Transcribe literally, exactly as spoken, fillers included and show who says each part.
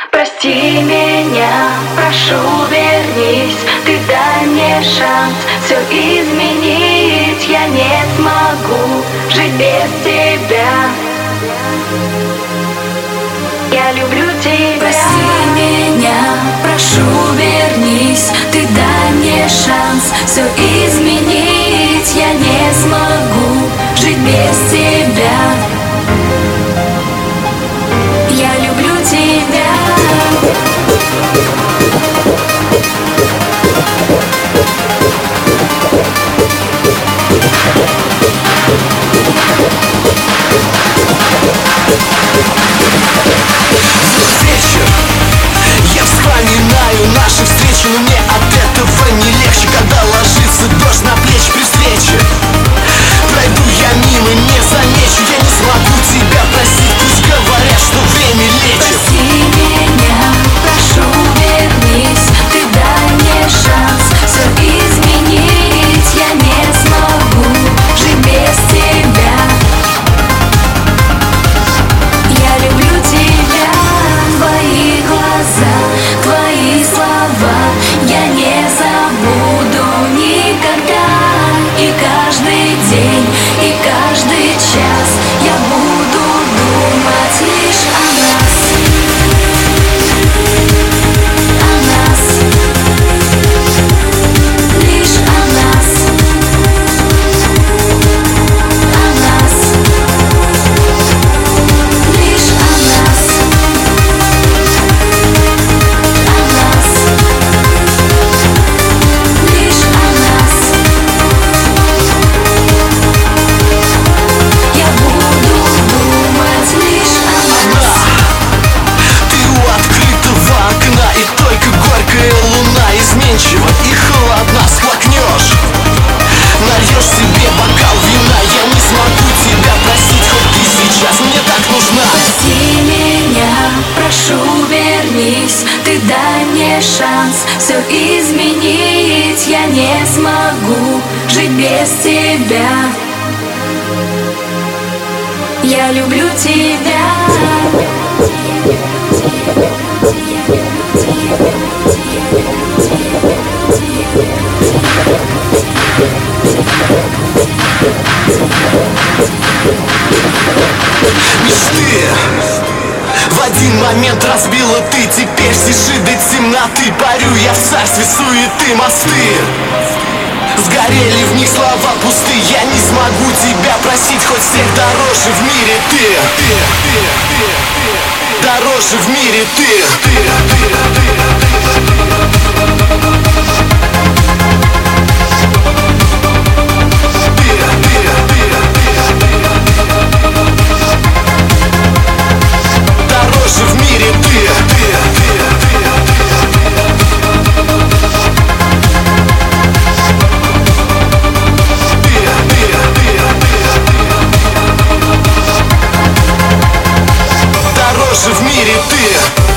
Speaker 1: Прости меня, прошу, вернись. Ты дай мне шанс все изменить. Я не смогу жить без тебя. Я люблю тебя.
Speaker 2: Прости меня, прошу, вернись. Ты дай мне шанс все изменить. Я не смогу жить без тебя. Я люблю тебя.
Speaker 3: Вечер. Я вспоминаю наши встречи, но мне от этого не легче, когда ложится дождь на плечи при встрече. Пройду я мимо, не замечу, я не смогу тебя простить. Пусть говорят, что время лечит.
Speaker 2: Прости меня, прошу, вернись. Ты дай мне шанс все изменить. Я не смогу жить без тебя. Я люблю тебя. Твои глаза, твои слова я не забуду никогда. И каждый день, и каждый час я буду думать лишь о нас. О нас. Лишь о нас. О нас. Лишь о нас. О нас. Лишь о нас. Я буду думать лишь о нас.
Speaker 3: Ты у открытого окна, и только горькая луна изменчива и холодна. Схлопнешь, нальешь себе бокал вина. Я не смогу тебя простить, хоть ты сейчас мне так нужна.
Speaker 2: Прости меня, прошу, вернись. Ты дай мне шанс все изменить. Я не смогу жить без тебя. Я люблю тебя.
Speaker 3: Мечты в один момент разбила ты. Теперь все шиды темноты. Парю я в царстве суеты. Мосты сгорели, в них слова пусты. Я не смогу тебя простить, хоть всех дороже в мире ты. Дороже в мире ты. Дороже в мире ты. Дороже в мире ты.